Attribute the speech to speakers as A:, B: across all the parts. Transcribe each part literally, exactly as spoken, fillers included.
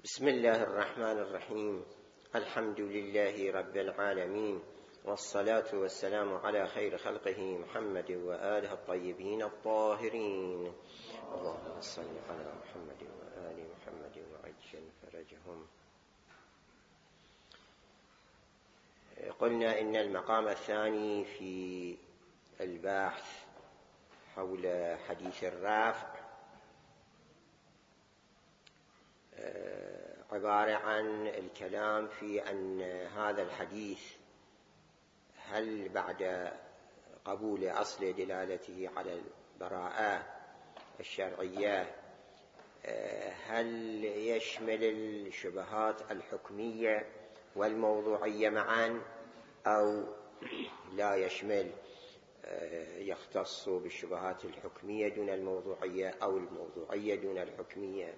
A: بسم الله الرحمن الرحيم. الحمد لله رب العالمين، والصلاة والسلام على خير خلقه محمد وآله الطيبين الطاهرين. اللهم صل على محمد وآل محمد وعجل فرجهم. قلنا إن المقام الثاني في البحث حول حديث الرافع عبارة عن الكلام في أن هذا الحديث هل بعد قبول أصل دلالته على البراءة الشرعية هل يشمل الشبهات الحكمية والموضوعية معا أو لا يشمل، يختص بالشبهات الحكمية دون الموضوعية أو الموضوعية دون الحكمية.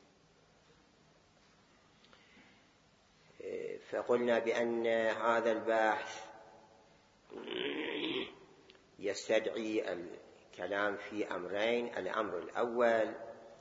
A: فقلنا بأن هذا البحث يستدعي الكلام في أمرين. الأمر الأول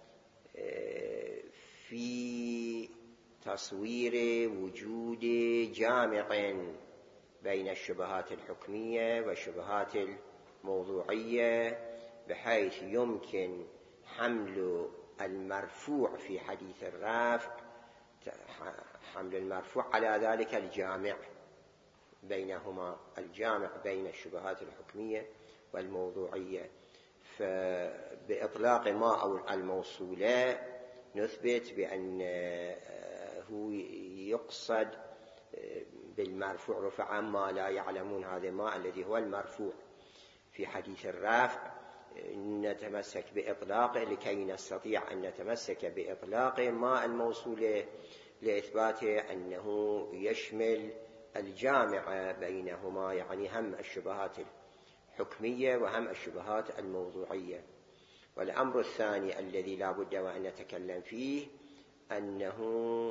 A: في تصوير وجود جامع بين الشبهات الحكمية والشبهات الموضوعية، بحيث يمكن حمل المرفوع في حديث الرافع حمل المرفوع على ذلك الجامع بينهما، الجامع بين الشبهات الحكمية والموضوعية. فبإطلاق ما أو الموصولة نثبت بأنه يقصد بالمرفوع رفع ما لا يعلمون، هذا ما الذي هو المرفوع في حديث الرافع نتمسك بإطلاقه لكي نستطيع أن نتمسك بإطلاق ما الموصولة لإثبات أنه يشمل الجامع بينهما، يعني هم الشبهات الحكمية وهم الشبهات الموضوعية. والأمر الثاني الذي لا بد وأن نتكلم فيه أنه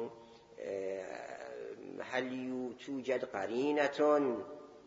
A: هل توجد قرينة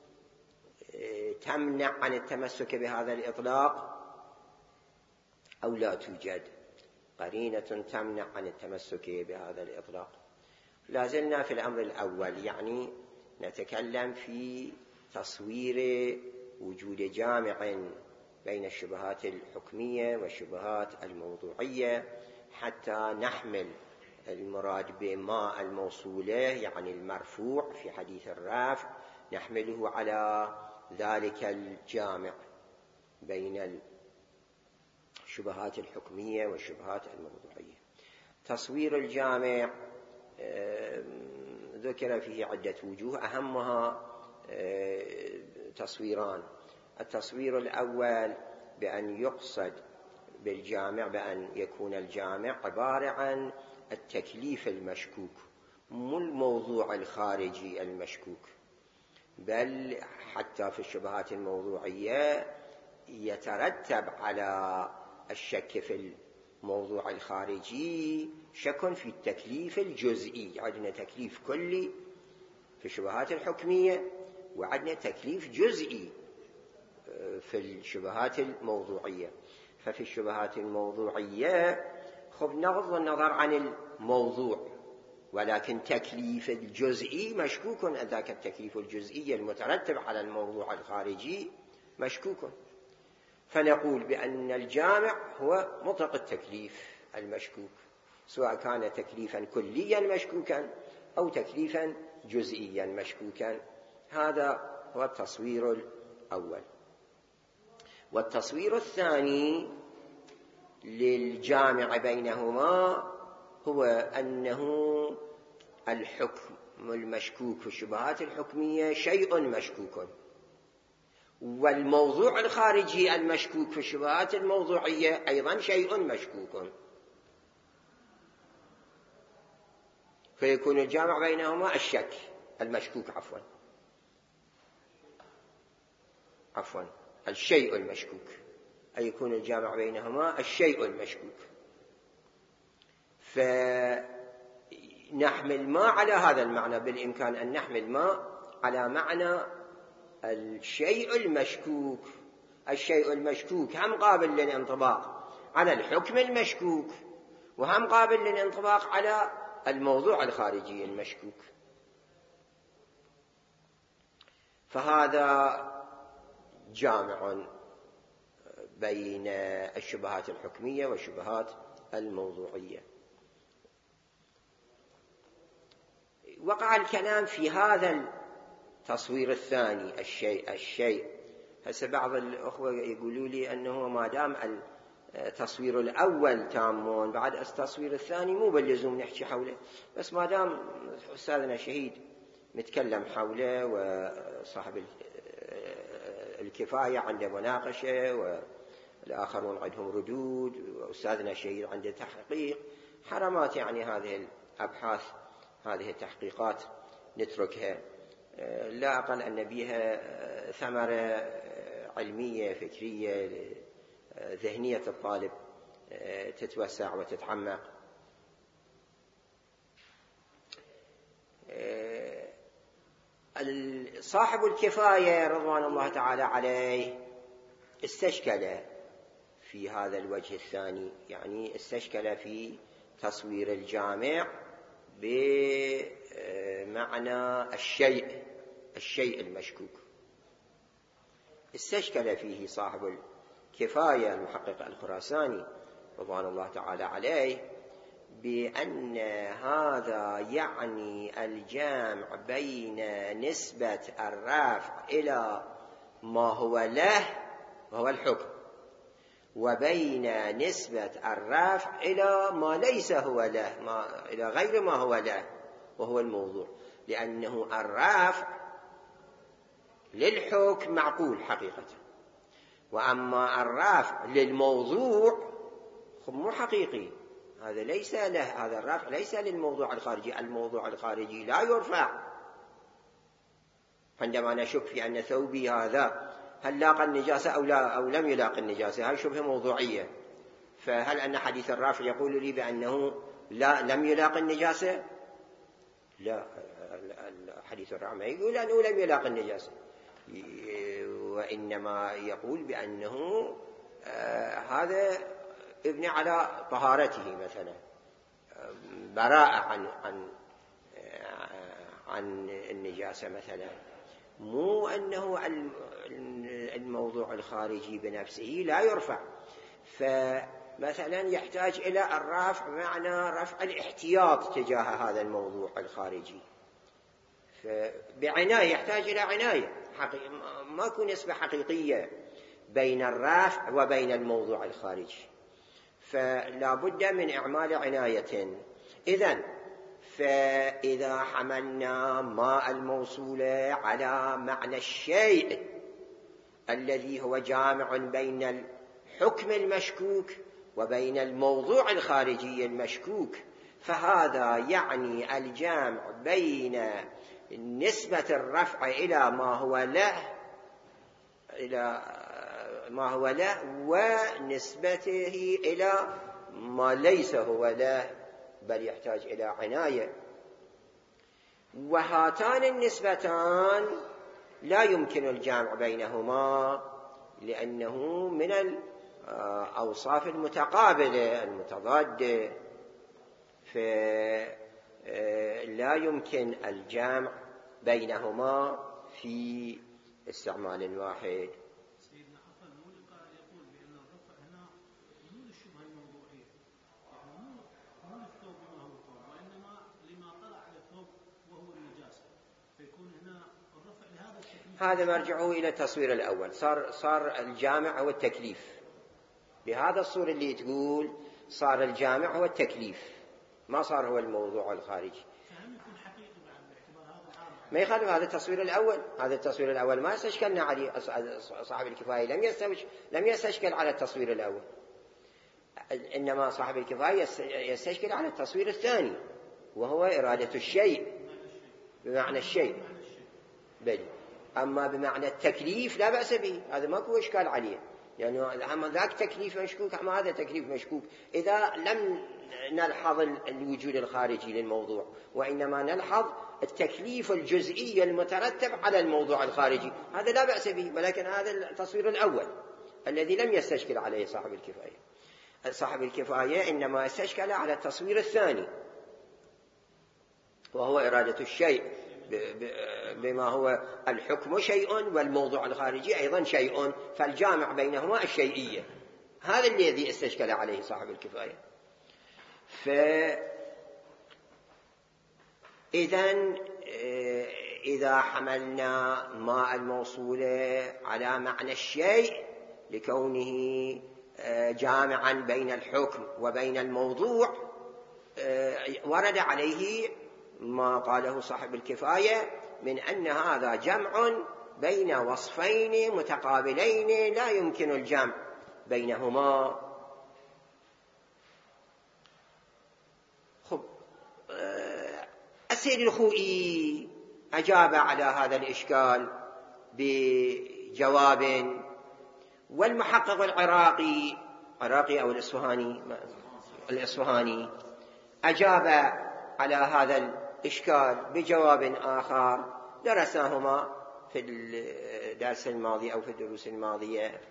A: تمنع عن التمسك بهذا الإطلاق أو لا توجد قرينة تمنع عن التمسك بهذا الإطلاق. لازلنا في الأمر الأول، يعني نتكلم في تصوير وجود جامع بين الشبهات الحكمية والشبهات الموضوعية حتى نحمل المراد بما الموصولة يعني المرفوع في حديث الرافع نحمله على ذلك الجامع بين الشبهات الحكمية والشبهات الموضوعية. تصوير الجامع ذكر فيه عدة وجوه، أهمها تصويران. التصوير الأول بأن يقصد بالجامع بأن يكون الجامع عبارة عن التكليف المشكوك، مو الموضوع الخارجي المشكوك، بل حتى في الشبهات الموضوعية يترتب على الشك في الموضوع الخارجي شك في التكليف الجزئي. عندنا تكليف كلي في الشبهات الحكمية وعندنا تكليف جزئي في الشبهات الموضوعية. ففي الشبهات الموضوعية خب نغض النظر عن الموضوع، ولكن تكليف الجزئي مشكوك، ذاك التكليف الجزئي المترتب على الموضوع الخارجي مشكوك. فنقول بأن الجامع هو مطلق التكليف المشكوك، سواء كان تكليفا كليا مشكوكا أو تكليفا جزئيا مشكوكا. هذا هو التصوير الأول. والتصوير الثاني للجامع بينهما هو أنه الحكم المشكوك في الشبهات الحكمية شيء مشكوك، والموضوع الخارجي المشكوك في الشبهات الموضوعية أيضا شيء مشكوك، فيكون الجامع بينهما الشك المشكوك عفوا عفوا الشيء المشكوك، أي يكون الجامع بينهما الشيء المشكوك. فنحمل ما على هذا المعنى، بالإمكان أن نحمل ما على معنى الشيء المشكوك. الشيء المشكوك هم قابل للانطباق على الحكم المشكوك، وهم قابل للانطباق على الموضوع الخارجي المشكوك. فهذا جامع بين الشبهات الحكمية والشبهات الموضوعية. وقع الكلام في هذا التصوير الثاني، الشيء الشيء هسه بعض الأخوة يقولوا لي أنه ما دام التصوير الأول تامون بعد التصوير الثاني مو باللزوم نحكي حوله، بس ما دام أستاذنا شهيد متكلم حوله وصاحب الكفاية عنده مناقشة والآخرون عندهم ردود وأستاذنا شهيد عنده تحقيق، حرمات يعني هذه الأبحاث هذه التحقيقات نتركها، لا أقل أن بها ثمرة علمية فكرية ذهنية الطالب تتوسع وتتعمق. صاحب الكفاية رضوان الله تعالى عليه استشكل في هذا الوجه الثاني، يعني استشكل في تصوير الجامع بمعنى الشيء الشيء المشكوك. استشكل فيه صاحب الكفاية المحقق الخراساني رضوان الله تعالى عليه بأن هذا يعني الجمع بين نسبة الرافع إلى ما هو له وهو الحكم، وبين نسبة الرافع إلى ما ليس هو له، ما إلى غير ما هو له وهو الموضوع، لأنه الرافع للحكم معقول حقيقة، وأما الرافع للموضوع مو حقيقي، هذا ليس له، هذا الرافع ليس للموضوع الخارجي. الموضوع الخارجي لا يرفع. عندما نشك في أن ثوبي هذا هل لاقى النجاسة أو, لا أو لم يلاقي النجاسة، هذه شبهة موضوعية، فهل أن حديث الرافع يقول لي بأنه لا لم يلاقي النجاسة؟ لا، حديث الرافع ما يقول أنه لم يلاقي النجاسة، وإنما يقول بأنه آه هذا ابن على طهارته مثلا، براءة عن عن عن النجاسة مثلا، مو أنه الموضوع الخارجي بنفسه لا يرفع. فمثلا يحتاج إلى الرفع معنى رفع الاحتياط تجاه هذا الموضوع الخارجي، فبعناية يحتاج إلى عناية، ما يكون نسبة حقيقية بين الرفع وبين الموضوع الخارجي، فلا بد من إعمال عناية. إذن فإذا حملنا ما الموصول على معنى الشيء الذي هو جامع بين الحكم المشكوك وبين الموضوع الخارجي المشكوك، فهذا يعني الجامع بين نسبة الرفع إلى ما هو له إلى ما هو له ونسبته إلى ما ليس هو له، بل يحتاج إلى عناية. وهاتان النسبتان لا يمكن الجمع بينهما لأنه من الأوصاف المتقابلة المتضادة، فلا يمكن الجمع بينهما في استعمال واحد. هذا مرجعه إلى التصوير الأول، صار صار الجامع هو التكليف، بهذا الصور اللي تقول صار الجامع هو التكليف، ما صار هو الموضوع الخارجي. ما يخالف هذا التصوير الأول، هذا التصوير الأول ما استشكلنا عليه، صاحب الكفاية لم يستوش لم يستشكل على التصوير الأول، إنما صاحب الكفاية يستشكل على التصوير الثاني وهو إرادة الشيء بمعنى الشيء بل أما بمعنى التكليف لا بأس به، هذا ماكو إشكال عليه، يعني أما ذاك تكليف مشكوك أما هذا تكليف مشكوك إذا لم نلحظ الوجود الخارجي للموضوع، وإنما نلحظ التكليف الجزئي المترتب على الموضوع الخارجي، هذا لا بأس به، ولكن هذا التصوير الأول الذي لم يستشكل عليه صاحب الكفاية. صاحب الكفاية إنما استشكل على التصوير الثاني وهو إرادة الشيء بما هو الحكم شيء والموضوع الخارجي أيضا شيء، فالجامع بينهما الشيئية. هذا الذي استشكل عليه صاحب الكفاية. فإذن إذا حملنا ما الموصول على معنى الشيء لكونه جامعا بين الحكم وبين الموضوع، ورد عليه ما قاله صاحب الكفاية من أن هذا جمع بين وصفين متقابلين لا يمكن الجمع بينهما. خب السيد الخوئي أجاب على هذا الإشكال بجواب، والمحقق العراقي عراقي أو الإصفهاني الإصفهاني أجاب على هذا الإشكال بجواب آخر درسناهما في الدرس الماضي أو في الدروس الماضية.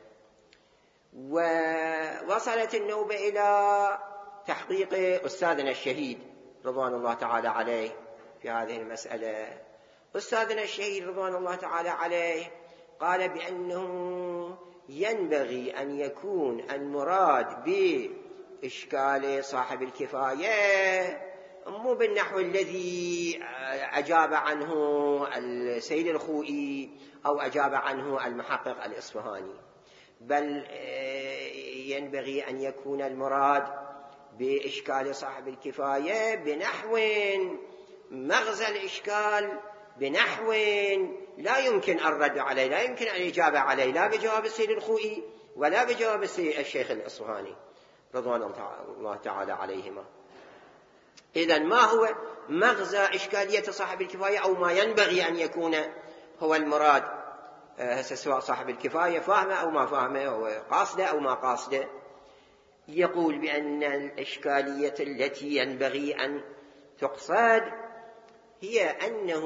A: ووصلت النوبة إلى تحقيق أستاذنا الشهيد رضوان الله تعالى عليه في هذه المسألة. أستاذنا الشهيد رضوان الله تعالى عليه قال بأنه ينبغي أن يكون المراد بإشكال صاحب الكفاية مو بالنحو الذي أجاب عنه السيد الخوئي أو أجاب عنه المحقق الإصفهاني، بل ينبغي أن يكون المراد بإشكال صاحب الكفاية بنحو مغزى الإشكال، بنحو لا يمكن الرد عليه، لا يمكن الإجابة عليه، لا بجواب السيد الخوئي ولا بجواب الشيخ الإصفهاني رضوان الله تعالى عليهما. إذن ما هو مغزى إشكالية صاحب الكفاية أو ما ينبغي أن يكون هو المراد، سواء صاحب الكفاية فاهمه أو ما فاهمه، هو قاصده أو ما قاصده. يقول بأن الإشكالية التي ينبغي أن تقصد هي أنه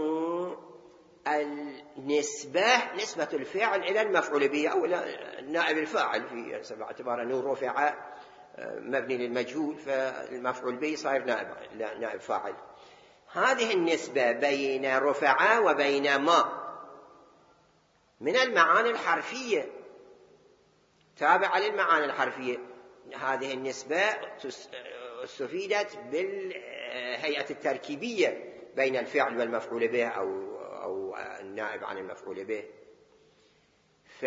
A: النسبة نسبة الفعل إلى المفعول به أو نائب الفاعل، في باعتبار أنه رفع مبني للمجهول فالمفعول به صار نائب نائب فاعل. هذه النسبة بين رفع وبين ما من المعاني الحرفية، تابعة للمعاني الحرفية. هذه النسبة استفيدت بالهيئة التركيبية بين الفعل والمفعول به أو أو النائب عن المفعول به. ف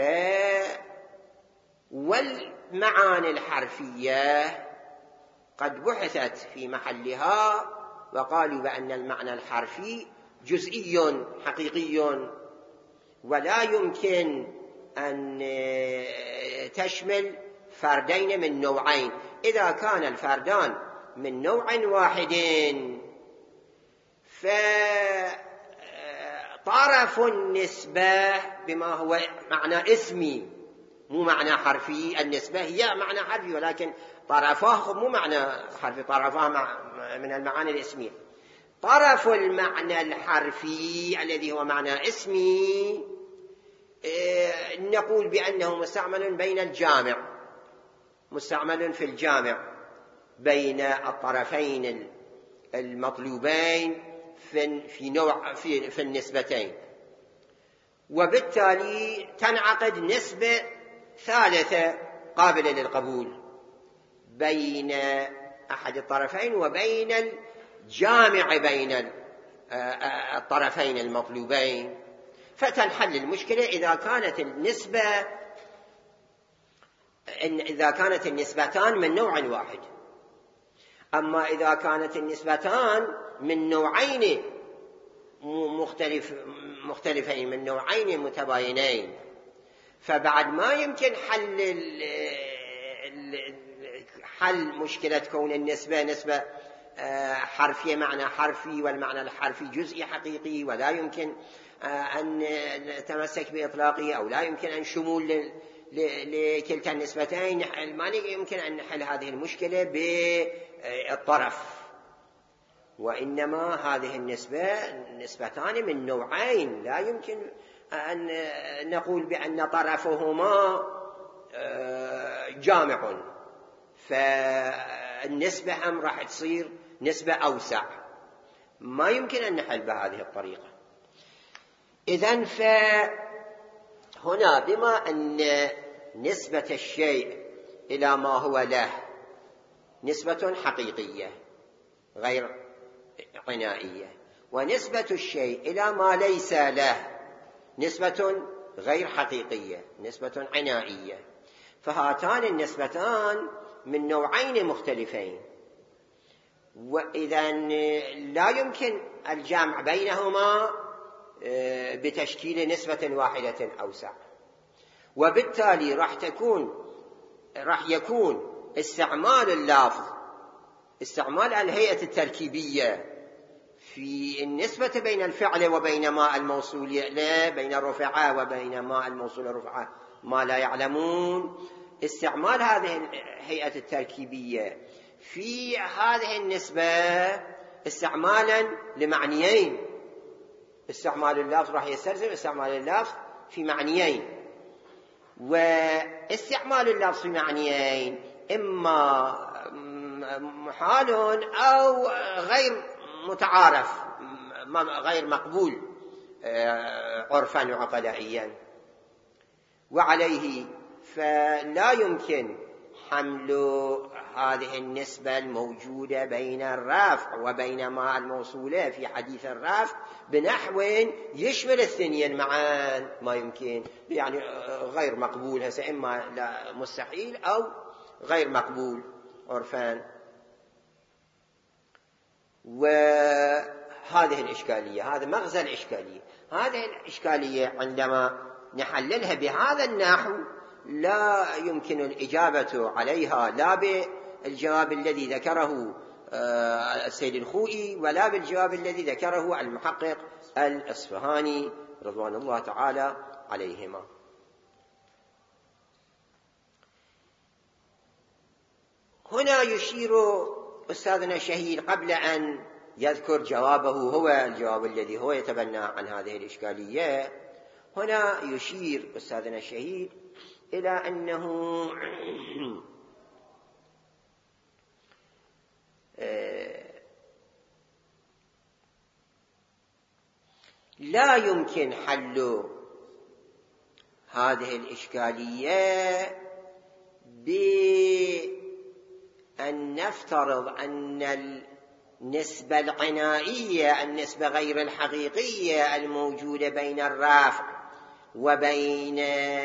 A: والمعاني الحرفية قد بحثت في محلها وقالوا بأن المعنى الحرفي جزئي حقيقي ولا يمكن أن تشمل فردين من نوعين. إذا كان الفردان من نوع واحد فطرف النسبة بما هو معنى اسمي مو معنى حرفي، النسبة هي معنى حرفي ولكن طرفاه مو معنى حرفي، طرفاه من المعاني الاسمية. طرف المعنى الحرفي الذي هو معنى اسمي نقول بأنه مستعمل بين الجامع، مستعمل في الجامع بين الطرفين المطلوبين في نوع في, في النسبتين، وبالتالي تنعقد نسبة ثالثة قابلة للقبول بين أحد الطرفين وبين الجامع بين الطرفين المطلوبين، فتنحل المشكلة إذا كانت النسبة إذا كانت النسبتان من نوع واحد. أما إذا كانت النسبتان من نوعين مختلف مختلفين من نوعين متباينين، فبعد ما يمكن حل حل مشكلة كون النسبة نسبة حرفية معنى حرفي والمعنى الحرفي جزئي حقيقي، ولا يمكن أن نتمسك بإطلاقه أو لا يمكن أن شمول لكلتا النسبتين. ما يمكن أن نحل هذه المشكلة بالطرف، وإنما هذه النسبة نسبتان من نوعين لا يمكن أن نقول بأن طرفهما جامع، فالنسبة هم راح تصير نسبة أوسع. ما يمكن أن نحل بهذه الطريقة. إذن فهنا بما أن نسبة الشيء إلى ما هو له نسبة حقيقية غير عنائية، ونسبة الشيء إلى ما ليس له نسبة غير حقيقية نسبة عنائية، فهاتان النسبتان من نوعين مختلفين، وإذن لا يمكن الجمع بينهما بتشكيل نسبة واحدة أوسع، وبالتالي راح تكون راح يكون استعمال اللفظ استعمال الهيئة التركيبية في النسبة بين الفعل وبين ما الموصول له، بين الرفعة وبين ما الموصول رفعة ما لا يعلمون، استعمال هذه الهيئة التركيبية في هذه النسبة استعمالا لمعنيين. استعمال اللفظ راح يستلزم استعمال اللفظ في معنيين، واستعمال اللفظ في معنيين إما محال أو غير متعارف غير مقبول عرفا وعقلائيا، وعليه فلا يمكن حمل هذه النسبة الموجودة بين الرفع وبين ما الموصولة في حديث الرفع بنحو يشمل الاثنين معا، ما يمكن، يعني غير مقبول، هسه إما لا مستحيل أو غير مقبول عرفان. وهذه الإشكالية، هذا مغزى الإشكالية. هذه الإشكالية عندما نحللها بهذا النحو لا يمكن الإجابة عليها لا بالجواب الذي ذكره السيد الخوئي ولا بالجواب الذي ذكره المحقق الأصفهاني رضوان الله تعالى عليهما. هنا يشير أستاذنا شهيد قبل أن يذكر جوابه هو الجواب الذي هو يتبنى عن هذه الإشكالية، هنا يشير أستاذنا الشهيد إلى أنه لا يمكن حل هذه الإشكالية بأن نفترض أن النسبة العنائية، النسبة غير الحقيقية الموجودة بين الرافع وبين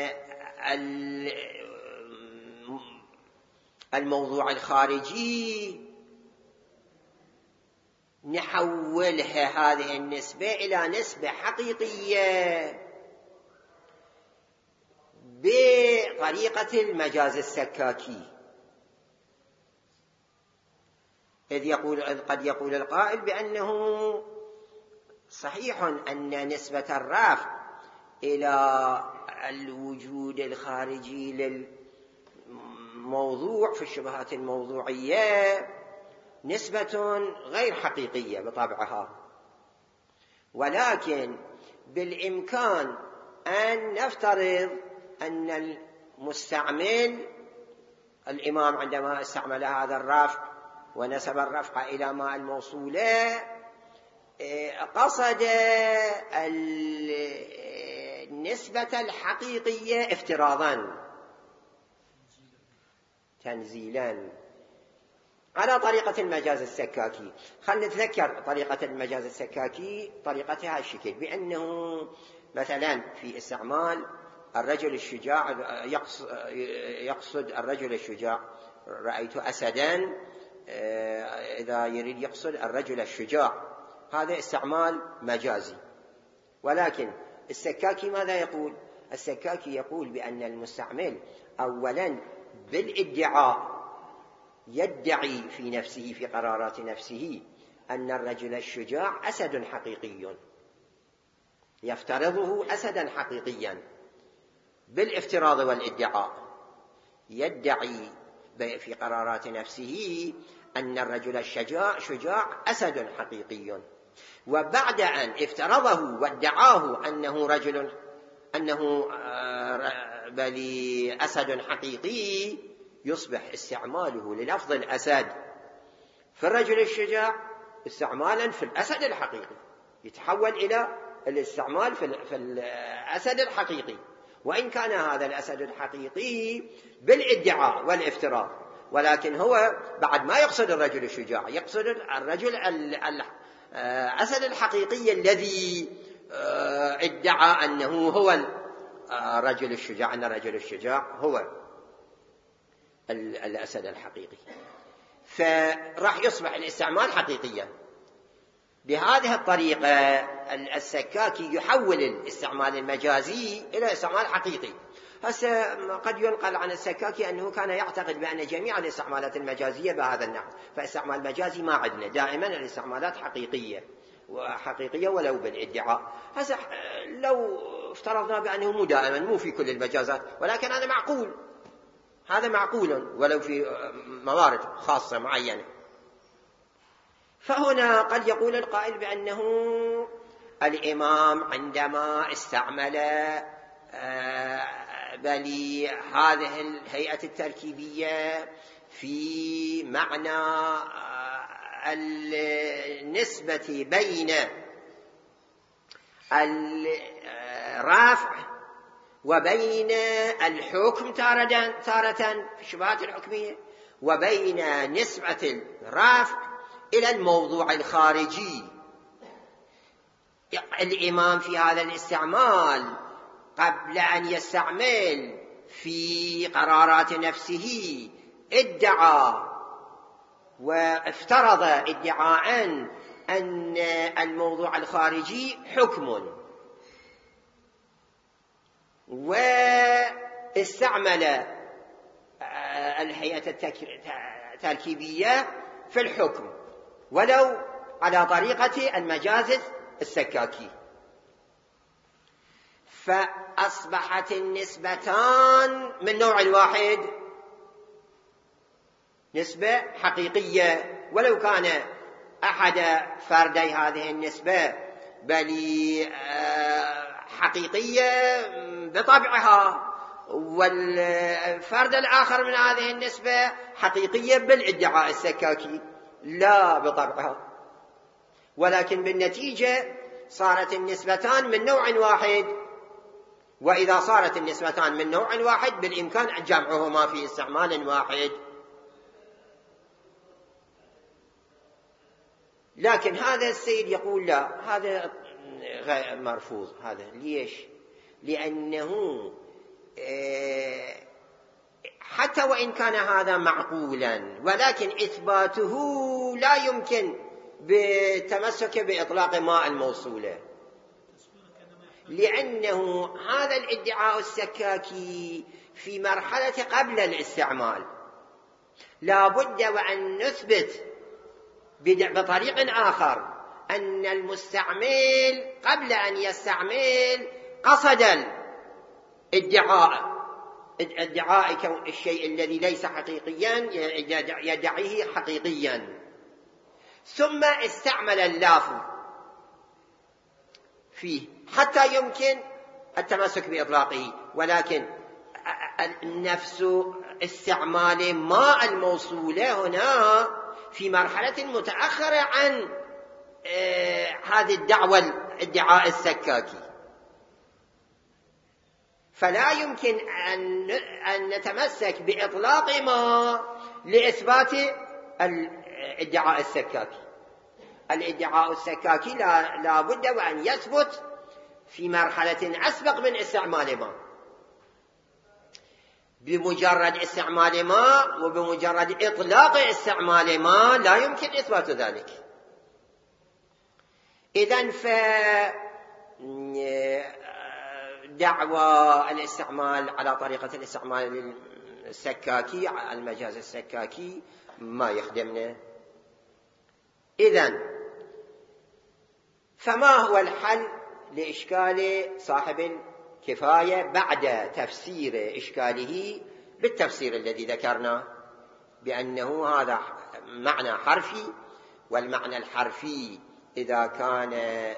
A: الموضوع الخارجي، نحولها هذه النسبة إلى نسبة حقيقية بطريقة المجاز السكاكي. إذ يقول إذ قد يقول القائل بأنه صحيح أن نسبة الرفع إلى الوجود الخارجي للموضوع في الشبهات الموضوعية نسبة غير حقيقية بطبعها، ولكن بالإمكان أن نفترض أن المستعمل الإمام عندما استعمل هذا الرفع ونسب الرفع إلى ما الموصولة قصد النسبة الحقيقية افتراضا تنزيلا على طريقة المجاز السكاكي. خلنا نتذكر طريقة المجاز السكاكي، طريقتها الشكل بأنه مثلا في استعمال الرجل الشجاع يقصد الرجل الشجاع، رأيت أسدا، إذا يريد يقصد الرجل الشجاع، هذا استعمال مجازي. ولكن السكاكي ماذا يقول؟ السكاكي يقول بأن المستعمل أولا بالادعاء يدعي في نفسه في قرارات نفسه أن الرجل الشجاع أسد حقيقي، يفترضه أسدا حقيقيا بالافتراض والادعاء، يدعي في قرارات نفسه أن الرجل الشجاع شجاع أسد حقيقي، وبعد أن افترضه وادعاه أنه رجل أنه بل أسد حقيقي، يصبح استعماله للفظ الأسد في الرجل الشجاع استعمالا في الأسد الحقيقي، يتحول إلى الاستعمال في الأسد الحقيقي، وإن كان هذا الأسد الحقيقي بالادعاء والافتراء، ولكن هو بعد ما يقصد الرجل الشجاع، يقصد الرجل الأسد الحقيقي الذي ادعى أنه هو الرجل الشجاع، أن الرجل الشجاع هو الأسد الحقيقي، فراح يصبح الاستعمال حقيقيا. بهذه الطريقة السكاكي يحول الاستعمال المجازي إلى استعمال حقيقي. هسه قد ينقل عن السكاكي أنه كان يعتقد بأن جميع الاستعمالات المجازية بهذا النحو، فاستعمال مجازي ما عندنا، دائما الاستعمالات حقيقية وحقيقية ولو بالادعاء. هسه لو افترضنا بأنه مو دائما، مو في كل المجازات، ولكن هذا معقول، هذا معقول ولو في موارد خاصة معينة. فهنا قد يقول القائل بأنه الإمام عندما استعمل بل هذه الهيئة التركيبية في معنى النسبة بين الرافع وبين الحكم تارة تارة في الشبهات الحكمية، وبين نسبة الرافع إلى الموضوع الخارجي. الإمام في هذا الاستعمال قبل أن يستعمل في قرارات نفسه ادعى وافترض ادعاء أن الموضوع الخارجي حكم، واستعمل الهيئة التركيبية في الحكم ولو على طريقة المجاز السكاكي، فأصبحت النسبتان من نوع واحد، نسبة حقيقية، ولو كان أحد فردي هذه النسبة بل حقيقية بطبعها، والفرد الآخر من هذه النسبة حقيقية بالادعاء السكاكي لا بطبعها، ولكن بالنتيجة صارت النسبتان من نوع واحد. وإذا صارت النسبتان من نوع واحد بالإمكان جمعهما في استعمال واحد. لكن هذا السيد يقول لا، هذا غير مرفوض. هذا ليش؟ لأنه حتى وإن كان هذا معقولا، ولكن إثباته لا يمكن بالتمسك بإطلاق ماء الموصولة، لأنه هذا الادعاء السكاكي في مرحلة قبل الاستعمال لا بد وأن نثبت بطريق آخر أن المستعمل قبل أن يستعمل قصد الادعاء ادعاء الشيء الذي ليس حقيقيا يدعيه حقيقيا، ثم استعمل اللافظ فيه حتى يمكن التمسك بإطلاقه. ولكن نفس استعمال ماء الموصولة هنا في مرحلة متأخرة عن هذه الدعوة الادعاء السكاكي، فلا يمكن أن نتمسك بإطلاق ما لإثبات الادعاء السكاكي. الادعاء السكاكي لا, لا بد وأن يثبت في مرحلة أسبق من استعمال ما. بمجرد استعمال ما وبمجرد إطلاق استعمال ما لا يمكن إثبات ذلك. إذن فدعوى الاستعمال على طريقة الاستعمال السكاكي، المجاز السكاكي، ما يخدمنا. إذن فما هو الحل لإشكال صاحب الكفاية بعد تفسير إشكاله بالتفسير الذي ذكرنا بأنه هذا معنى حرفي، والمعنى الحرفي إذا كان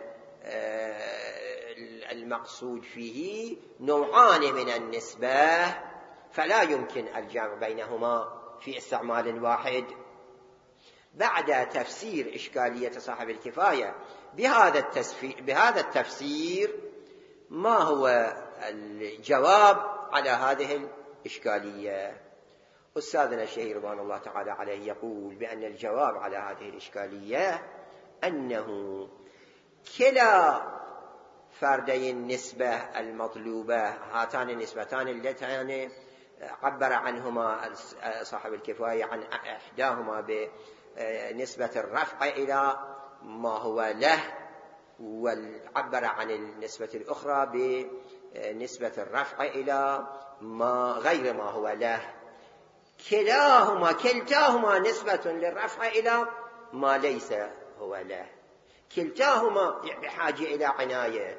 A: المقصود فيه نوعان من النسبة فلا يمكن الجمع بينهما في استعمال واحد. بعد تفسير إشكالية صاحب الكفاية بهذا التفسير, بهذا التفسير ما هو الجواب على هذه الإشكالية؟ أستاذنا الشهير رضوان الله تعالى عليه يقول بأن الجواب على هذه الإشكالية أنه كلا فردي النسبة المطلوبة، هاتان النسبتان اللتان عبر عنهما صاحب الكفاية عن إحداهما بنسبة الرفع إلى ما هو له، وعبر عن النسبة الأخرى بنسبة الرفع إلى ما غير ما هو له. كلاهما كلتاهما نسبة للرفع إلى ما ليس هو له، كلتاهما بحاجة إلى عناية.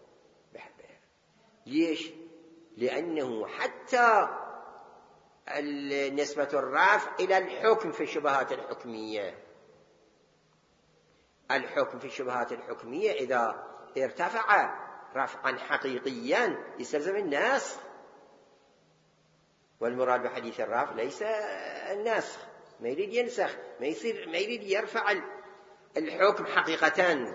A: ليش؟ لأنه حتى نسبة الرفع إلى الحكم في الشبهات الحكمية، الحكم في الشبهات الحكمية إذا ارتفع رفعا حقيقيا يستلزم النسخ، والمراد بحديث الرفع ليس النسخ، ما يريد ينسخ، ما يصير ما يريد يرفع الحكم حقيقة،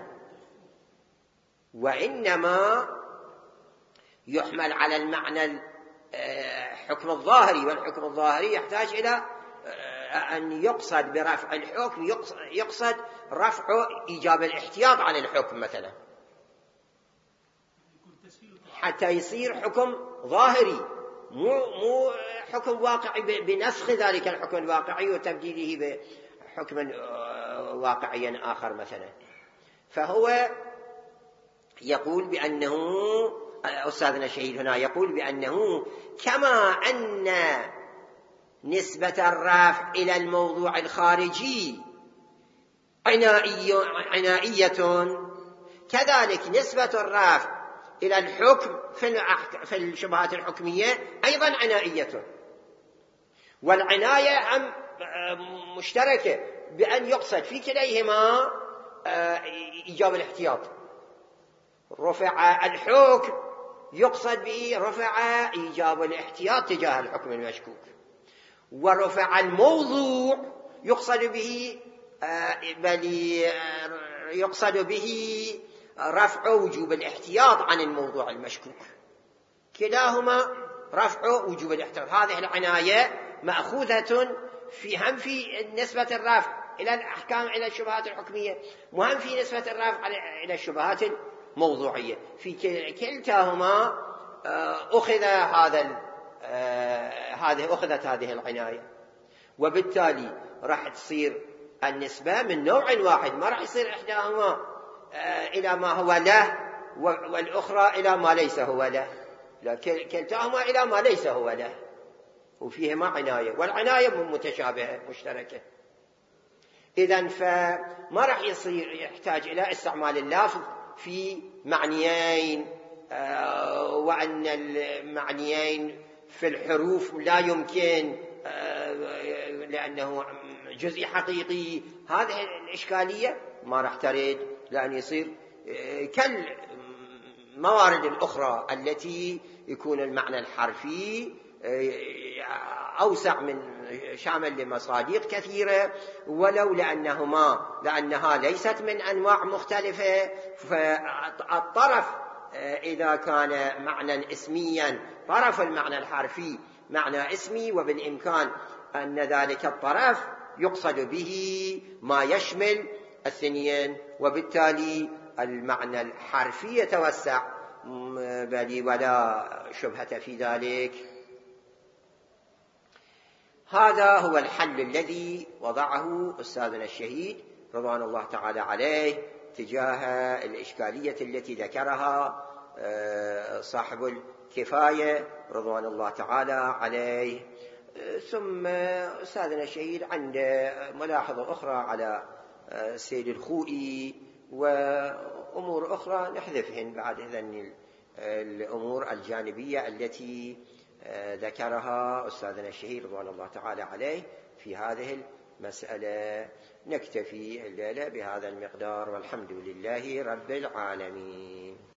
A: وإنما يحمل على المعنى الحكم الظاهري، والحكم الظاهري يحتاج إلى أن يقصد برفع الحكم يقصد رفع إيجاب الاحتياط عن الحكم مثلا، حتى يصير حكم ظاهري مو مو حكم واقعي بنسخ ذلك الحكم الواقعي وتبديله بحكم واقعي آخر مثلا. فهو يقول بأنه أستاذنا الشهيد هنا يقول بأنه كما أن نسبة الرفع إلى الموضوع الخارجي عنائية، كذلك نسبة الرفع إلى الحكم في الشبهات الحكمية أيضا عنائية، والعناية مشتركة بأن يقصد في كليهما إيجاب الاحتياط. رفع الحكم يقصد به رفع إيجاب الاحتياط تجاه الحكم المشكوك، ورفع الموضوع يقصد به بل يقصد به رفع وجوب الاحتياط عن الموضوع المشكوك، كلاهما رفع وجوب الاحتياط. هذه العناية مأخوذة في هم في نسبة الرفع إلى الأحكام إلى الشبهات الحكمية، وهم في نسبة الرفع إلى الشبهات الموضوعية، في كلتاهما أخذ هذا هذه أخذت هذه العناية، وبالتالي راح تصير النسبة من نوع واحد، ما راح يصير إحداهما إلى ما هو له والأخرى إلى ما ليس هو له، لا كلتاهما إلى ما ليس هو له، وفيهما عناية، والعناية متشابهة مشتركة. إذن فما راح يصير يحتاج إلى استعمال اللفظ في معنيين، وأن المعنيين في الحروف لا يمكن لأنه جزء حقيقي. هذه الإشكالية ما راح ترد، لأن يصير كالموارد الأخرى التي يكون المعنى الحرفي أوسع من شامل لمصادق كثيرة، ولو لأنهما لأنها ليست من أنواع مختلفة، فالطرف إذا كان معنى اسميا طرف المعنى الحرفي معنى اسمي، وبالإمكان أن ذلك الطرف يقصد به ما يشمل الثنين، وبالتالي المعنى الحرفي يتوسع بل ولا شبهة في ذلك. هذا هو الحل الذي وضعه أستاذنا الشهيد رضوان الله تعالى عليه تجاه الإشكالية التي ذكرها صاحب الكفاية رضوان الله تعالى عليه. ثم أستاذنا الشهيد عنده ملاحظة أخرى على السيد الخوئي وأمور أخرى نحذفهن بعد إذن الأمور الجانبية التي ذكرها أستاذنا الشهيد رضوان الله تعالى عليه في هذه المسألة. نكتفي الليلة بهذا المقدار، والحمد لله رب العالمين.